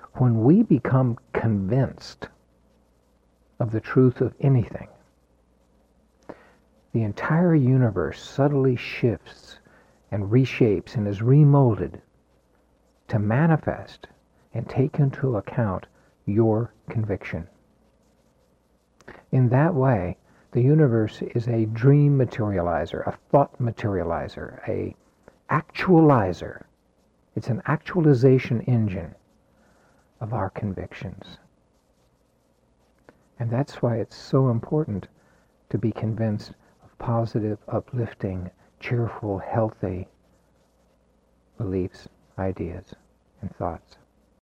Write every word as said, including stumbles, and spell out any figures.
When we become convinced of the truth of anything, the entire universe subtly shifts and reshapes and is remolded to manifest and take into account your conviction. In that way, the universe is a dream materializer, a thought materializer, a actualizer. It's an actualization engine of our convictions. And that's why it's so important to be convinced of positive, uplifting, cheerful, healthy beliefs, ideas, and thoughts.